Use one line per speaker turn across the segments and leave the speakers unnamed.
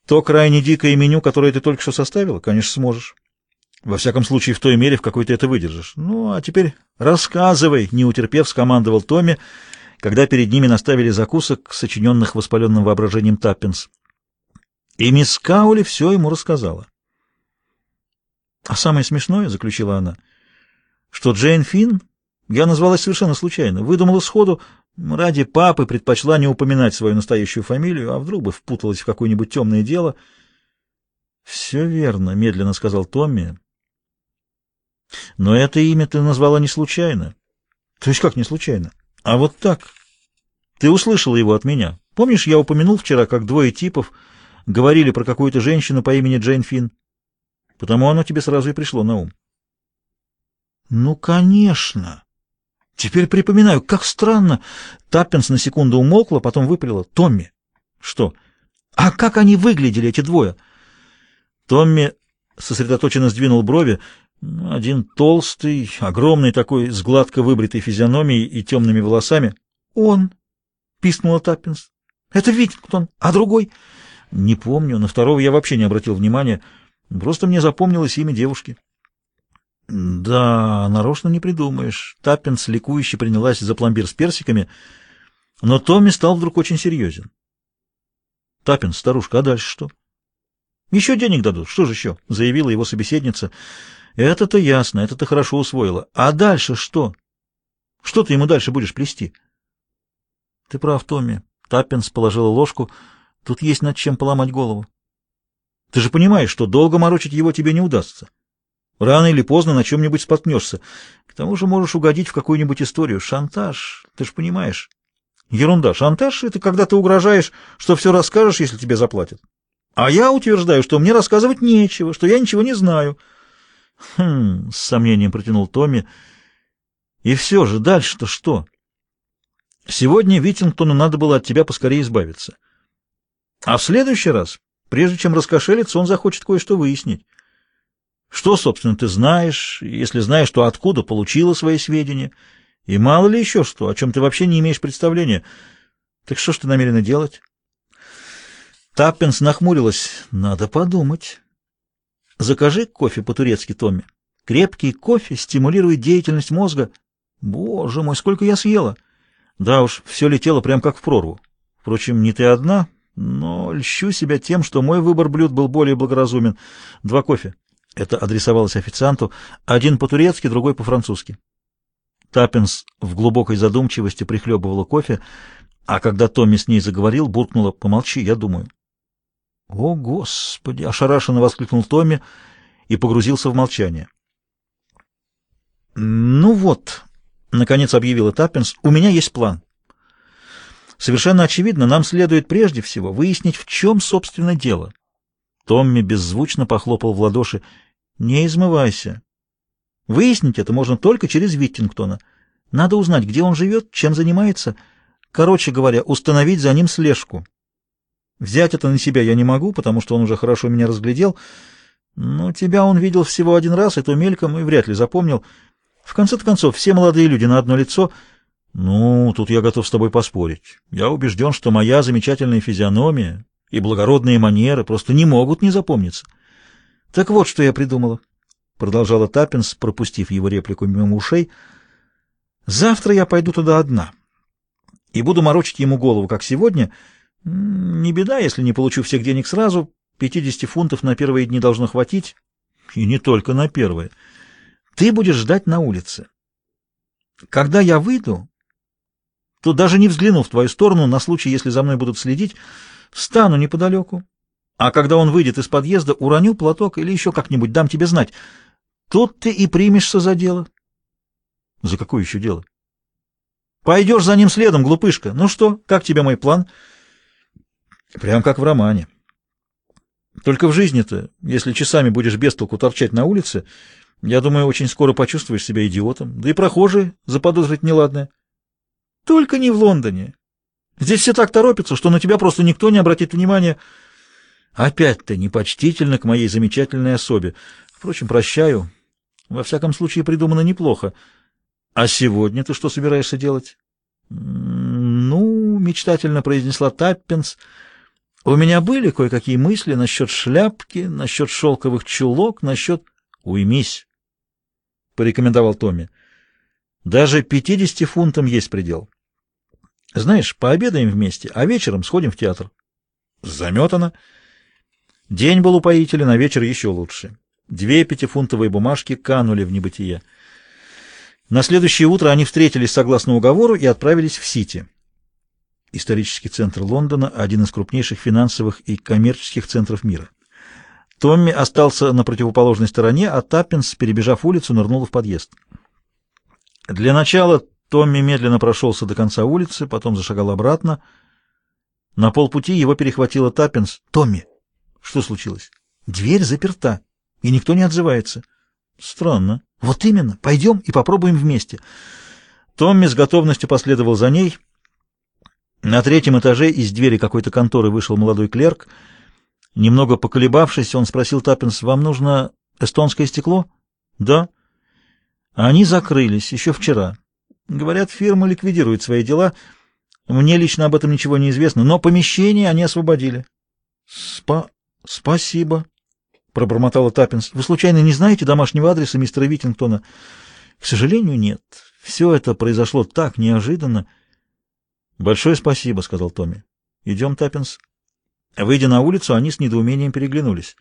То крайне дикое меню, которое ты только что составила, конечно, сможешь. Во всяком случае, в той мере, в какой ты это выдержишь. Ну, а теперь рассказывай, не утерпев, скомандовал Томми, когда перед ними наставили закусок, сочиненных воспаленным воображением Таппинс. И мисс Каули все ему рассказала. А самое смешное, — заключила она, — что Джейн Финн я назвалась совершенно случайно, выдумала сходу, ради папы предпочла не упоминать свою настоящую фамилию, а вдруг бы впуталась в какое-нибудь темное дело. — Все верно, — медленно сказал Томми. — Но это имя ты назвала не случайно. — То есть как не случайно? — А вот так. Ты услышала его от меня. Помнишь, я упомянул вчера, как двое типов говорили про какую-то женщину по имени Джейн Финн? Потому оно тебе сразу и пришло на ум. — Ну, конечно. Теперь припоминаю, как странно. Таппинс на секунду умолкла, потом выпалила. — Томми. — Что? — А как они выглядели, эти двое? Томми сосредоточенно сдвинул брови. Один толстый, огромный такой, с гладко выбритой физиономией и темными волосами. — Он, — пискнула Таппинс. — Это Витингтон. А другой? — Не помню. На второго я вообще не обратил внимания. Просто мне запомнилось имя девушки. — Да, нарочно не придумаешь. Таппинс ликующе принялась за пломбир с персиками, но Томми стал вдруг очень серьезен. — Таппинс, старушка, а дальше что? — Еще денег дадут. Что же еще? — заявила его собеседница. — Это-то ясно, это ты хорошо усвоила. А дальше что? Что ты ему дальше будешь плести? — Ты прав, Томми. Таппинс положила ложку. Тут есть над чем поломать голову. Ты же понимаешь, что долго морочить его тебе не удастся. Рано или поздно на чем-нибудь споткнешься. К тому же можешь угодить в какую-нибудь историю. Шантаж, ты же понимаешь. Ерунда. Шантаж — это когда ты угрожаешь, что все расскажешь, если тебе заплатят. А я утверждаю, что мне рассказывать нечего, что я ничего не знаю. С сомнением протянул Томми. И все же, дальше-то что? Сегодня Витингтону надо было от тебя поскорее избавиться. А в следующий раз, прежде чем раскошелиться, он захочет кое-что выяснить. Что, собственно, ты знаешь, если знаешь, то откуда получила свои сведения, и мало ли еще что, о чем ты вообще не имеешь представления. Так что ж ты намерена делать? Таппинс нахмурилась. Надо подумать. Закажи кофе по-турецки, Томми. Крепкий кофе стимулирует деятельность мозга. Боже мой, сколько я съела! Да уж, все летело прям как в прорву. Впрочем, не ты одна, но льщу себя тем, что мой выбор блюд был более благоразумен. 2 кофе. Это адресовалось официанту. Один по-турецки, другой по-французски. Таппинс в глубокой задумчивости прихлебывала кофе, а когда Томми с ней заговорил, буркнула: «Помолчи, я думаю». «О, Господи!» — ошарашенно воскликнул Томми и погрузился в молчание. «Ну вот», — наконец объявила Таппинс, — «у меня есть план. Совершенно очевидно, нам следует прежде всего выяснить, в чем, собственно, дело». Томми беззвучно похлопал в ладоши. «Не измывайся. Выяснить это можно только через Виттингтона. Надо узнать, где он живет, чем занимается. Короче говоря, установить за ним слежку. Взять это на себя я не могу, потому что он уже хорошо меня разглядел. Но тебя он видел всего один раз, и то мельком, и вряд ли запомнил. В конце-то концов, все молодые люди на одно лицо. Ну, тут я готов с тобой поспорить. Я убежден, что моя замечательная физиономия и благородные манеры просто не могут не запомниться. Так вот, что я придумала», — продолжала Таппинс, пропустив его реплику мимо ушей. «Завтра я пойду туда одна и буду морочить ему голову, как сегодня. Не беда, если не получу всех денег сразу. 50 фунтов на первые дни должно хватить. И не только на первые. Ты будешь ждать на улице. Когда я выйду, то даже не взгляну в твою сторону на случай, если за мной будут следить, встану неподалеку. А когда он выйдет из подъезда, уроню платок или еще как-нибудь дам тебе знать. Тут ты и примешься за дело». «За какое еще дело?» «Пойдешь за ним следом, глупышка. Ну что, как тебе мой план?» «Прям как в романе. Только в жизни-то, если часами будешь без толку торчать на улице, я думаю, очень скоро почувствуешь себя идиотом. Да и прохожие заподозрят неладное. Только не в Лондоне. Здесь все так торопятся, что на тебя просто никто не обратит внимания. Опять-то непочтительно к моей замечательной особе. Впрочем, прощаю. Во всяком случае, придумано неплохо. А сегодня ты что собираешься делать?» «Ну, — мечтательно произнесла Таппинс, — У меня были кое-какие мысли насчет шляпки, насчет шелковых чулок, насчет... Уймись, — порекомендовал Томми. Даже 50 фунтам есть предел. Знаешь, пообедаем вместе, а вечером сходим в театр. Заметано. День был упоителен, а вечер еще лучше. 2 пятифунтовые бумажки канули в небытие. На следующее утро они встретились согласно уговору и отправились в Сити. Исторический центр Лондона — один из крупнейших финансовых и коммерческих центров мира. Томми остался на противоположной стороне, а Таппинс, перебежав улицу, нырнул в подъезд. Для начала Томми медленно прошелся до конца улицы, потом зашагал обратно. На полпути его перехватила Таппинс. «Томми, что случилось?» «Дверь заперта, и никто не отзывается». «Странно». «Вот именно. Пойдем и попробуем вместе». Томми с готовностью последовал за ней. На 3-м этаже из двери какой-то конторы вышел молодой клерк. Немного поколебавшись, он спросил Таппинс: «Вам нужно эстонское стекло?» «Да». Они закрылись еще вчера. Говорят, фирма ликвидирует свои дела. Мне лично об этом ничего не известно, но помещение они освободили. Спасибо, пробормотала Таппинс. Вы случайно не знаете домашнего адреса мистера Витингтона? К сожалению, нет. Все это произошло так неожиданно. Большое спасибо, сказал Томми. Идем, Таппинс. Выйдя на улицу, они с недоумением переглянулись.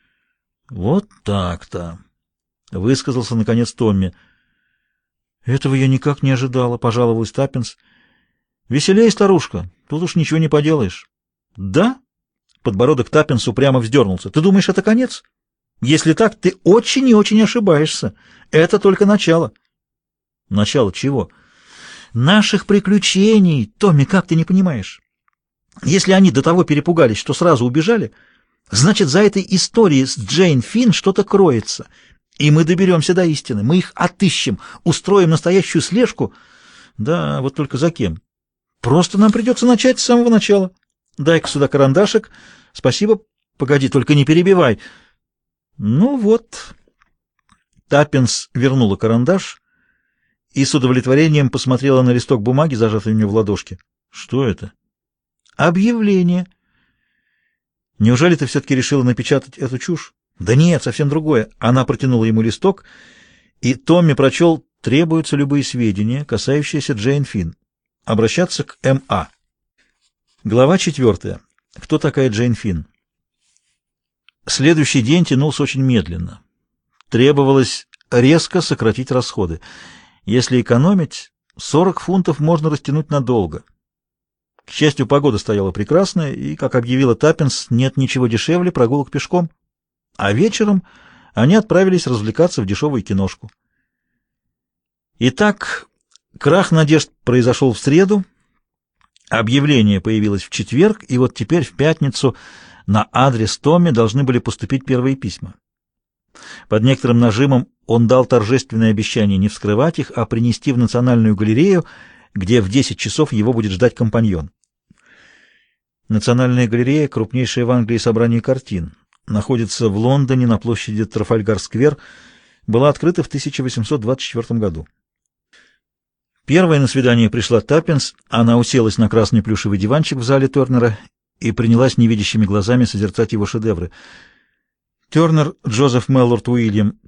Вот так-то, высказался наконец Томми. Этого я никак не ожидала, пожаловалась Таппинс. Веселей, старушка, тут уж ничего не поделаешь. Да? Подбородок Таппинс упрямо вздернулся. Ты думаешь, это конец? Если так, ты очень и очень ошибаешься. Это только начало. Начало чего? Наших приключений. Томми, как ты не понимаешь? Если они до того перепугались, что сразу убежали, значит, за этой историей с Джейн Финн что-то кроется. И мы доберемся до истины. Мы их отыщем, устроим настоящую слежку. Да, вот только за кем? Просто нам придется начать с самого начала. Дай-ка сюда карандашик. Спасибо. Погоди, только не перебивай. Ну вот. Таппинс вернула карандаш и с удовлетворением посмотрела на листок бумаги, зажатый у нее в ладошке. Что это? Объявление. Неужели ты все-таки решила напечатать эту чушь? Да нет, совсем другое. Она протянула ему листок, и Томми прочел: требуются любые сведения, касающиеся Джейн Финн. Обращаться к М.А. Глава 4. Кто такая Джейн Финн? Следующий день тянулся очень медленно. Требовалось резко сократить расходы. Если экономить, 40 фунтов можно растянуть надолго. К счастью, погода стояла прекрасная, и, как объявила Таппинс, нет ничего дешевле прогулок пешком. А вечером они отправились развлекаться в дешевую киношку. Итак, крах надежд произошел в среду, объявление появилось в четверг, и вот теперь в пятницу на адрес Томми должны были поступить первые письма. Под некоторым нажимом он дал торжественное обещание не вскрывать их, а принести в Национальную галерею, где в 10 часов его будет ждать компаньон. Национальная галерея — крупнейшее в Англии собрание картин. Находится в Лондоне на площади Трафальгар-сквер, была открыта в 1824 году. Первая на свидание пришла Таппинс. Она уселась на красный плюшевый диванчик в зале Тернера и принялась невидящими глазами созерцать его шедевры. Тернер Джозеф Меллорд Уильям,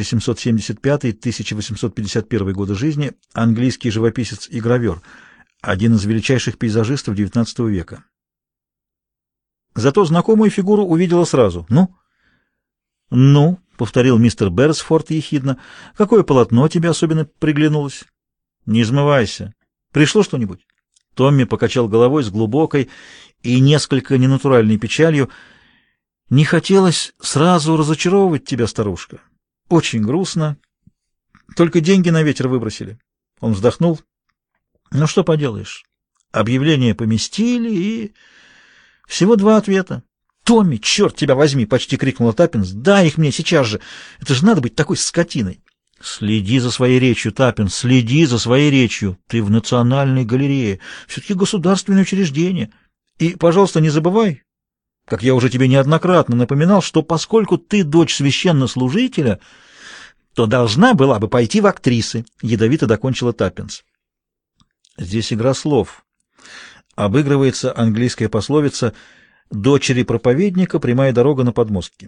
1775-1851 годы жизни, английский живописец и гравер, один из величайших пейзажистов XIX века. Зато знакомую фигуру увидела сразу. «Ну?» — повторил мистер Берресфорд ехидно. «Какое полотно тебе особенно приглянулось?» «Не измывайся. Пришло что-нибудь?» Томми покачал головой с глубокой и несколько ненатуральной печалью. «Не хотелось сразу разочаровывать тебя, старушка. Очень грустно. Только деньги на ветер выбросили». Он вздохнул. «Ну что поделаешь? Объявление поместили, и всего 2 ответа». «Томми, черт тебя возьми!» — почти крикнула Таппинс. «Дай их мне сейчас же! Это же надо быть такой скотиной!» «Следи за своей речью, Таппинс, следи за своей речью. Ты в Национальной галерее. Все-таки государственное учреждение. И, пожалуйста, не забывай, как я уже тебе неоднократно напоминал, что поскольку ты дочь священнослужителя, то должна была бы пойти в актрисы», — ядовито докончила Таппинс. Здесь игра слов. Обыгрывается английская пословица дочери проповедника прямая дорога на подмостки.